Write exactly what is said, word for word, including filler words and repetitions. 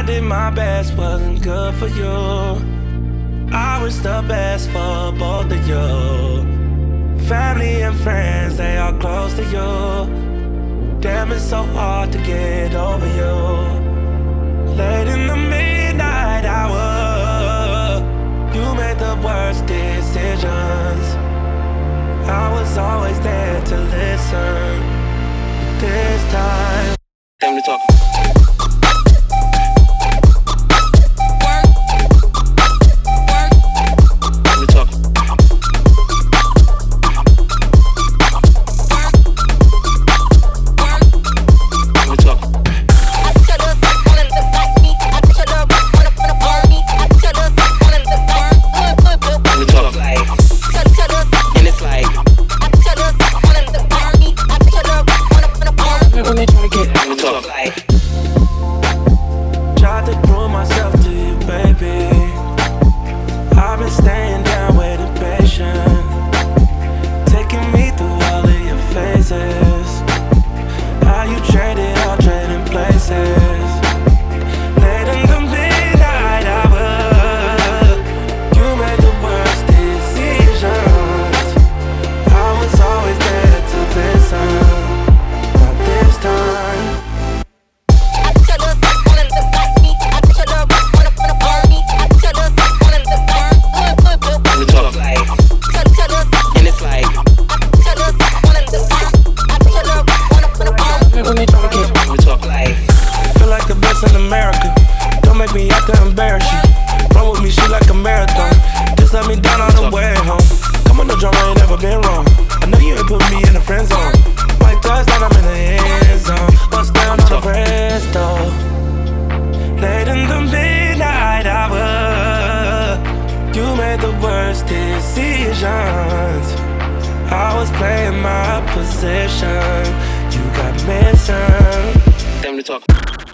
did my best, wasn't good for you. I was the best for both of you. Family and friends, they are close to you. Damn, it's so hard to get over you. Late in the midnight hour, you made the worst decisions. I was always there to listen. But this time, time to talk. Tried to prove myself to you, baby. I've been staying down, waiting patient, taking me through all of your phases. How you traded all trading places. Late in the midnight hour, you made the worst decisions. I was always there to listen. Not this time. In America, don't make me have to embarrass you. Run with me, shoot like a marathon. Just let me down on the way home. Come on, no drama, ain't never been wrong. I know you ain't put me in the friend zone. Might touchdown, I'm in the end zone. Bust down on the resto. Late in the midnight hour, you made the worst decisions. I was playing my position. You got missing. Time to talk.